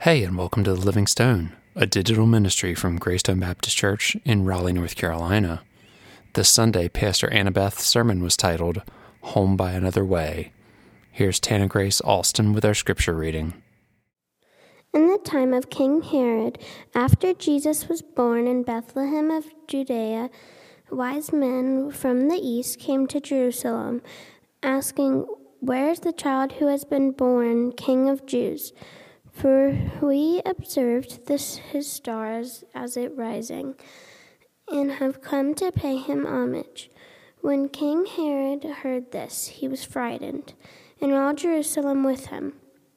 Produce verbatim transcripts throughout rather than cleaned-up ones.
Hey, and welcome to The Living Stone, a digital ministry from Greystone Baptist Church in Raleigh, North Carolina. This Sunday, Pastor Annabeth's sermon was titled, Home by Another Way. Here's Tana Grace Alston with our scripture reading. In the time of King Herod, after Jesus was born in Bethlehem of Judea, wise men from the east came to Jerusalem, asking, "Where is the child who has been born King of Jews? For we observed this his stars as it rising, and have come to pay him homage." When King Herod heard this, he was frightened, and all Jerusalem with him,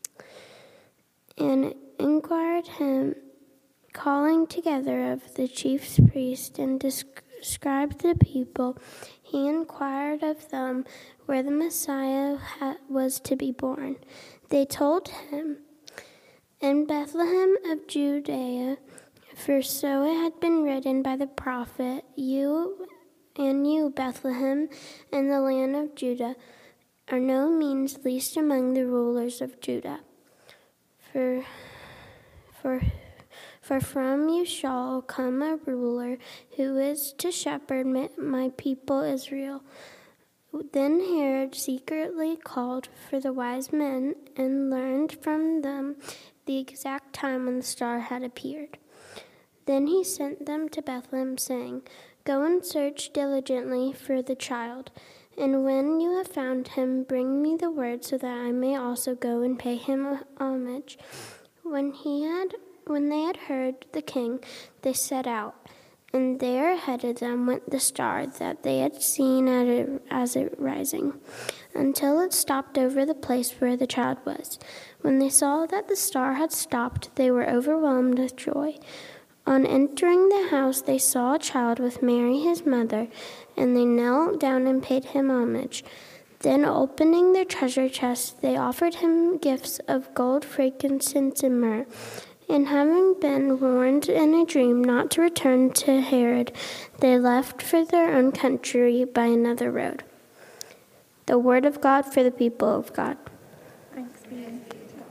and inquired him, calling together of the chief priests and described the people, he inquired of them where the Messiah ha- was to be born. They told him, "In Bethlehem of Judea, for so it had been written by the prophet, you and you, Bethlehem, in the land of Judah, are no means least among the rulers of Judah. For, for, for from you shall come a ruler who is to shepherd my people Israel." Then Herod secretly called for the wise men and learned from them the exact time when the star had appeared. Then he sent them to Bethlehem, saying, "Go and search diligently for the child, and when you have found him, bring me the word so that I may also go and pay him homage." When he had, when they had heard the king, they set out, and there ahead of them went the star that they had seen at it, as it rising, until it stopped over the place where the child was. When they saw that the star had stopped, they were overwhelmed with joy. On entering the house, they saw a child with Mary his mother, and they knelt down and paid him homage. Then, opening their treasure chests, they offered him gifts of gold, frankincense, and myrrh. And having been warned in a dream not to return to Herod, they left for their own country by another road. The word of God for the people of God. Thanks be to God.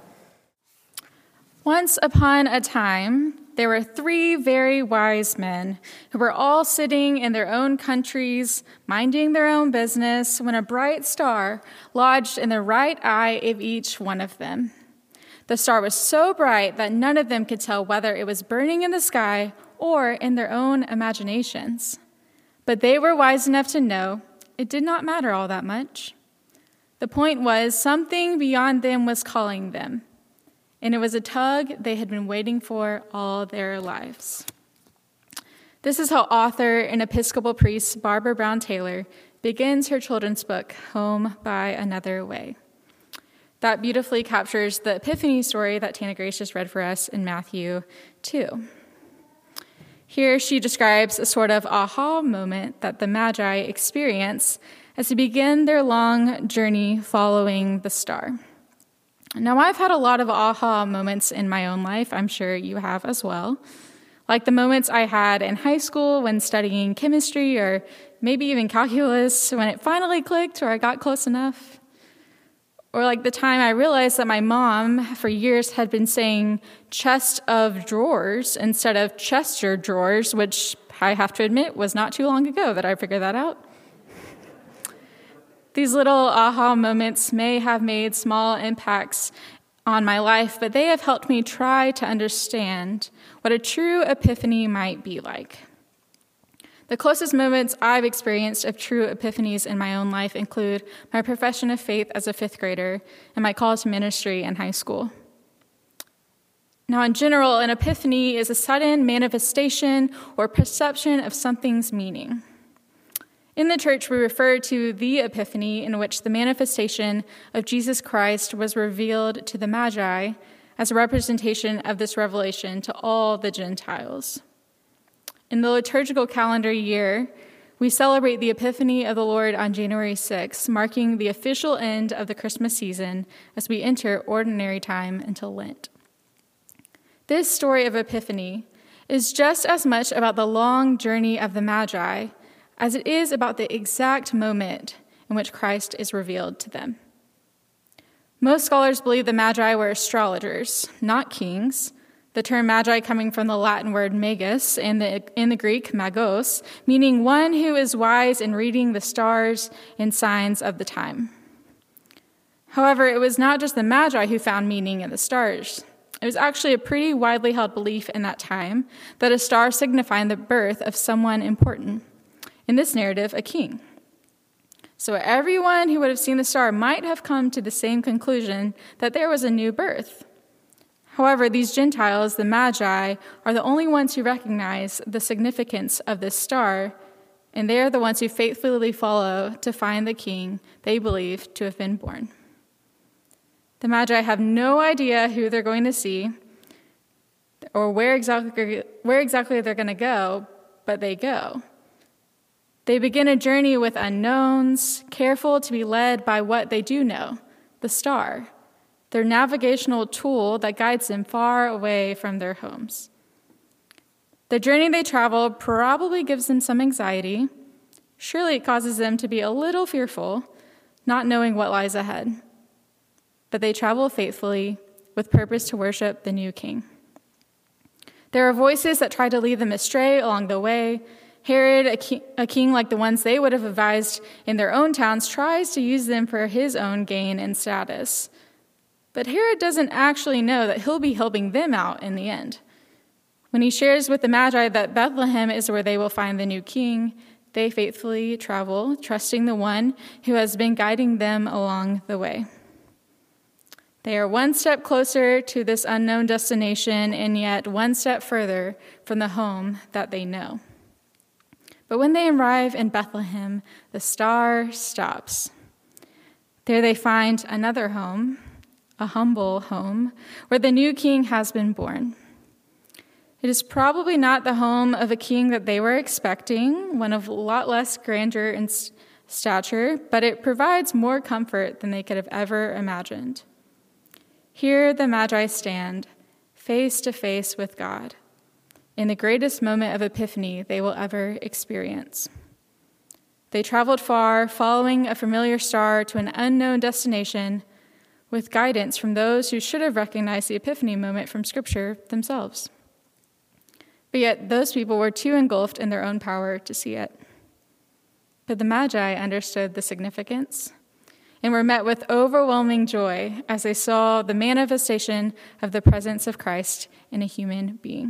Once upon a time, there were three very wise men who were all sitting in their own countries, minding their own business, when a bright star lodged in the right eye of each one of them. The star was so bright that none of them could tell whether it was burning in the sky or in their own imaginations. But they were wise enough to know it did not matter all that much. The point was, something beyond them was calling them, and it was a tug they had been waiting for all their lives. This is how author and Episcopal priest Barbara Brown Taylor begins her children's book, Home by Another Way. That beautifully captures the Epiphany story that Tana Grace just read for us in Matthew two. Here she describes a sort of aha moment that the Magi experience as they begin their long journey following the star. Now, I've had a lot of aha moments in my own life. I'm sure you have as well. Like the moments I had in high school when studying chemistry, or maybe even calculus, when it finally clicked or I got close enough. Or like the time I realized that my mom for years had been saying chest of drawers instead of Chester drawers, which I have to admit was not too long ago that I figured that out. These little aha moments may have made small impacts on my life, but they have helped me try to understand what a true epiphany might be like. The closest moments I've experienced of true epiphanies in my own life include my profession of faith as a fifth grader and my call to ministry in high school. Now, in general, an epiphany is a sudden manifestation or perception of something's meaning. In the church, we refer to the Epiphany, in which the manifestation of Jesus Christ was revealed to the Magi as a representation of this revelation to all the Gentiles. In the liturgical calendar year, we celebrate the Epiphany of the Lord on January sixth, marking the official end of the Christmas season as we enter ordinary time until Lent. This story of Epiphany is just as much about the long journey of the Magi as it is about the exact moment in which Christ is revealed to them. Most scholars believe the Magi were astrologers, not kings. The term Magi coming from the Latin word magus and the, in the Greek magos, meaning one who is wise in reading the stars and signs of the time. However, it was not just the Magi who found meaning in the stars. It was actually a pretty widely held belief in that time that a star signified the birth of someone important. In this narrative, a king. So everyone who would have seen the star might have come to the same conclusion that there was a new birth. However, these Gentiles, the Magi, are the only ones who recognize the significance of this star, and they are the ones who faithfully follow to find the king they believe to have been born. The Magi have no idea who they're going to see or where exactly, where exactly they're going to go, but they go. They begin a journey with unknowns, careful to be led by what they do know, the star, their navigational tool that guides them far away from their homes. The journey they travel probably gives them some anxiety. Surely it causes them to be a little fearful, not knowing what lies ahead. But they travel faithfully with purpose to worship the new king. There are voices that try to lead them astray along the way. Herod, a king, a king like the ones they would have advised in their own towns, tries to use them for his own gain and status. But Herod doesn't actually know that he'll be helping them out in the end. When he shares with the Magi that Bethlehem is where they will find the new king, they faithfully travel, trusting the one who has been guiding them along the way. They are one step closer to this unknown destination and yet one step further from the home that they know. But when they arrive in Bethlehem, the star stops. There they find another home, a humble home, where the new king has been born. It is probably not the home of a king that they were expecting, one of a lot less grandeur and stature, but it provides more comfort than they could have ever imagined. Here the Magi stand, face to face with God, in the greatest moment of epiphany they will ever experience. They traveled far, following a familiar star to an unknown destination, with guidance from those who should have recognized the epiphany moment from Scripture themselves. But yet those people were too engulfed in their own power to see it. But the Magi understood the significance and were met with overwhelming joy as they saw the manifestation of the presence of Christ in a human being.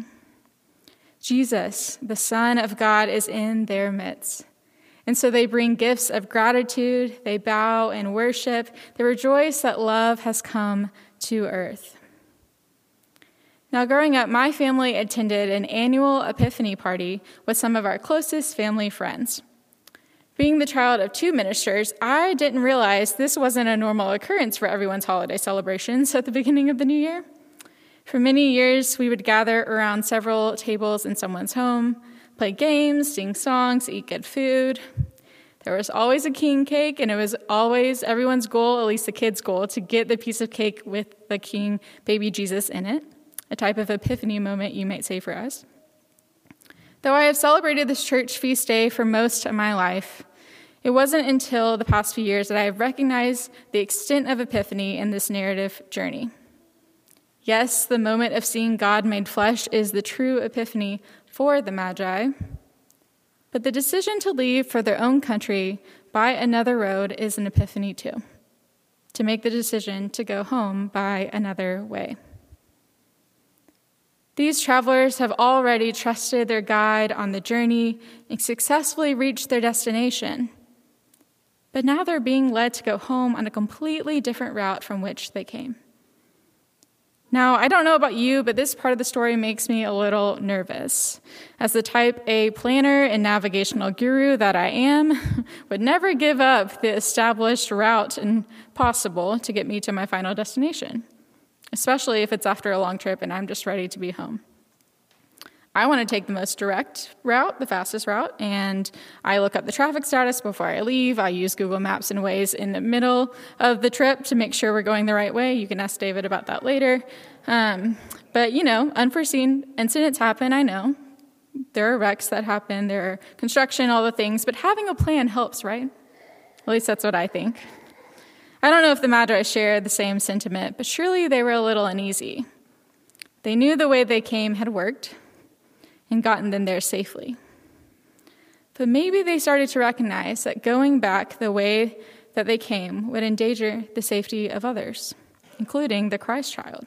Jesus, the Son of God, is in their midst. And so they bring gifts of gratitude, they bow and worship, they rejoice that love has come to earth. Now, growing up, my family attended an annual Epiphany party with some of our closest family friends. Being the child of two ministers, I didn't realize this wasn't a normal occurrence for everyone's holiday celebrations at the beginning of the new year. For many years, we would gather around several tables in someone's home, play games, sing songs, eat good food. There was always a king cake, and it was always everyone's goal, at least the kids' goal, to get the piece of cake with the king baby Jesus in it, a type of epiphany moment, you might say, for us. Though I have celebrated this church feast day for most of my life, it wasn't until the past few years that I have recognized the extent of epiphany in this narrative journey. Yes, the moment of seeing God made flesh is the true epiphany for the Magi, but the decision to leave for their own country by another road is an epiphany too, to make the decision to go home by another way. These travelers have already trusted their guide on the journey and successfully reached their destination, but now they're being led to go home on a completely different route from which they came. Now, I don't know about you, but this part of the story makes me a little nervous. As the type A planner and navigational guru that I am, would never give up the established route and possible to get me to my final destination, especially if it's after a long trip and I'm just ready to be home. I want to take the most direct route, the fastest route, and I look up the traffic status before I leave. I use Google Maps and Waze in the middle of the trip to make sure we're going the right way. You can ask David about that later. Um, but, you know, unforeseen incidents happen, I know. There are wrecks that happen, there are construction, all the things, but having a plan helps, right? At least that's what I think. I don't know if the Magi shared the same sentiment, but surely they were a little uneasy. They knew the way they came had worked and gotten them there safely. But maybe they started to recognize that going back the way that they came would endanger the safety of others, including the Christ child.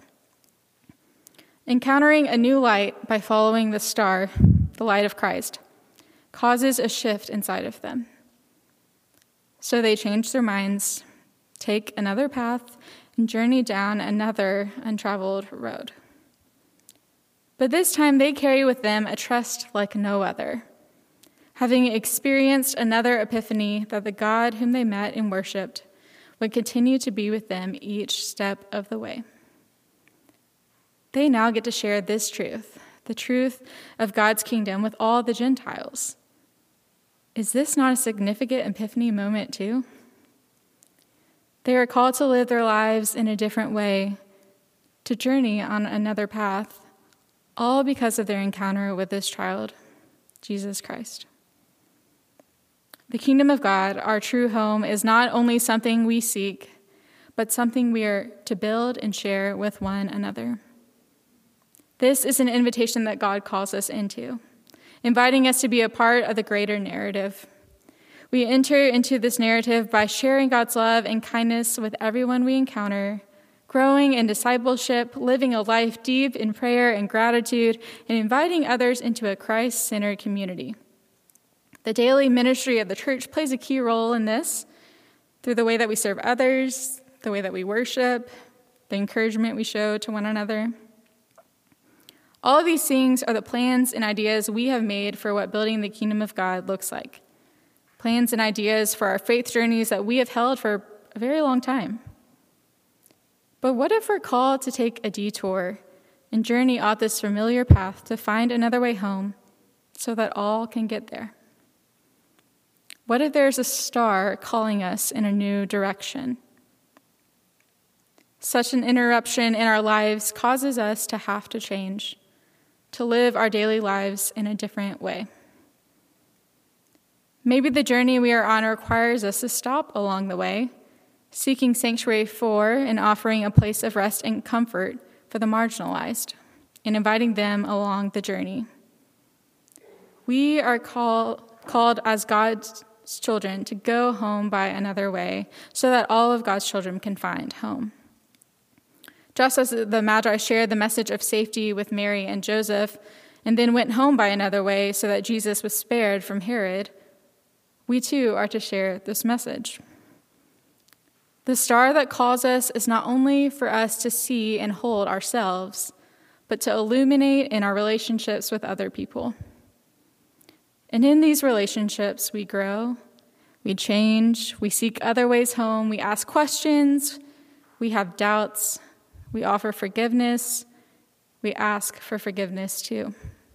Encountering a new light by following the star, the light of Christ, causes a shift inside of them. So they change their minds, take another path, and journey down another untraveled road. But this time they carry with them a trust like no other, having experienced another epiphany that the God whom they met and worshiped would continue to be with them each step of the way. They now get to share this truth, the truth of God's kingdom, with all the Gentiles. Is this not a significant epiphany moment too? They are called to live their lives in a different way, to journey on another path, all because of their encounter with this child, Jesus Christ. The kingdom of God, our true home, is not only something we seek, but something we are to build and share with one another. This is an invitation that God calls us into, inviting us to be a part of the greater narrative. We enter into this narrative by sharing God's love and kindness with everyone we encounter, growing in discipleship, living a life deep in prayer and gratitude, and inviting others into a Christ-centered community. The daily ministry of the church plays a key role in this through the way that we serve others, the way that we worship, the encouragement we show to one another. All of these things are the plans and ideas we have made for what building the kingdom of God looks like. Plans and ideas for our faith journeys that we have held for a very long time. But what if we're called to take a detour and journey off this familiar path to find another way home so that all can get there? What if there's a star calling us in a new direction? Such an interruption in our lives causes us to have to change, to live our daily lives in a different way. Maybe the journey we are on requires us to stop along the way, seeking sanctuary for and offering a place of rest and comfort for the marginalized, and inviting them along the journey. We are call, called as God's children to go home by another way so that all of God's children can find home. Just as the Magi shared the message of safety with Mary and Joseph and then went home by another way so that Jesus was spared from Herod, we too are to share this message. The star that calls us is not only for us to see and hold ourselves, but to illuminate in our relationships with other people. And in these relationships, we grow, we change, we seek other ways home, we ask questions, we have doubts, we offer forgiveness, we ask for forgiveness too.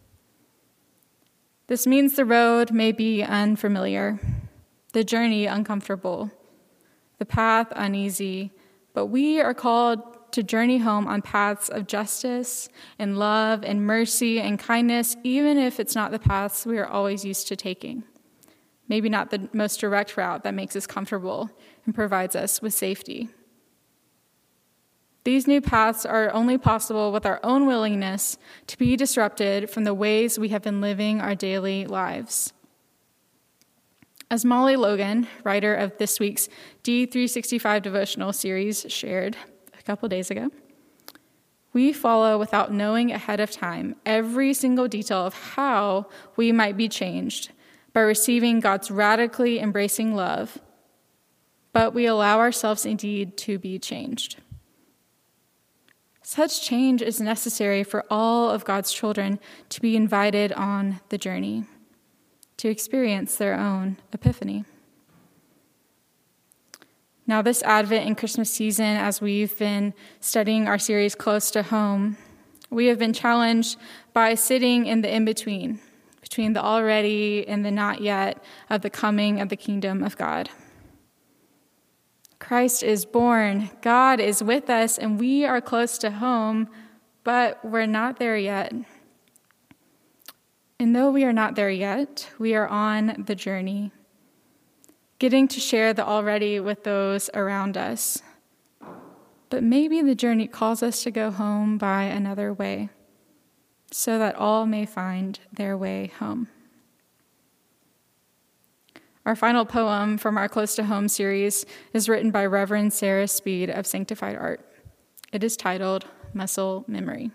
This means the road may be unfamiliar, the journey uncomfortable, the path uneasy, but we are called to journey home on paths of justice and love and mercy and kindness, even if it's not the paths we are always used to taking. Maybe not the most direct route that makes us comfortable and provides us with safety. These new paths are only possible with our own willingness to be disrupted from the ways we have been living our daily lives. As Molly Logan, writer of this week's D three sixty-five devotional series, shared a couple days ago, we follow without knowing ahead of time every single detail of how we might be changed by receiving God's radically embracing love, but we allow ourselves indeed to be changed. Such change is necessary for all of God's children to be invited on the journey, to experience their own epiphany. Now, this Advent and Christmas season, as we've been studying our series Close to Home, we have been challenged by sitting in the in-between, between the already and the not yet of the coming of the kingdom of God. Christ is born, God is with us, and we are close to home, but we're not there yet. And though we are not there yet, we are on the journey. getting to share the already with those around us. But maybe the journey calls us to go home by another way, so that all may find their way home. Our final poem from our Close to Home series is written by Reverend Sarah Speed of Sanctified Art. It is titled Muscle Memory.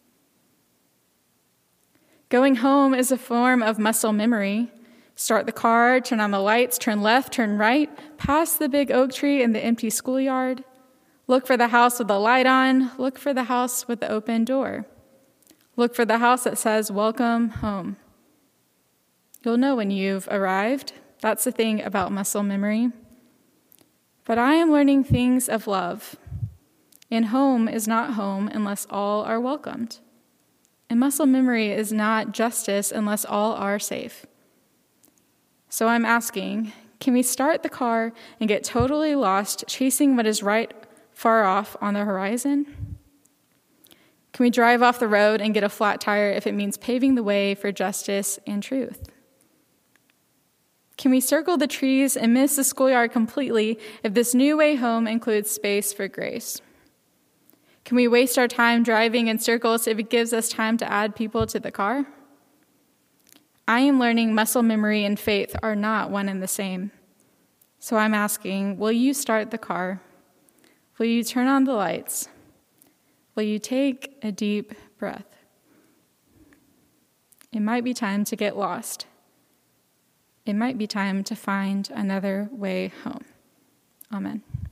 Going home is a form of muscle memory. Start the car, turn on the lights, turn left, turn right, past the big oak tree in the empty schoolyard. Look for the house with the light on. Look for the house with the open door. Look for the house that says, "Welcome home." You'll know when you've arrived. That's the thing about muscle memory. But I am learning things of love. And home is not home unless all are welcomed. And muscle memory is not justice unless all are safe. So I'm asking, can we start the car and get totally lost chasing what is right far off on the horizon? Can we drive off the road and get a flat tire if it means paving the way for justice and truth? Can we circle the trees and miss the schoolyard completely if this new way home includes space for grace? Can we waste our time driving in circles if it gives us time to add people to the car? I am learning muscle memory and faith are not one and the same. So I'm asking, will you start the car? Will you turn on the lights? Will you take a deep breath? It might be time to get lost. It might be time to find another way home. Amen.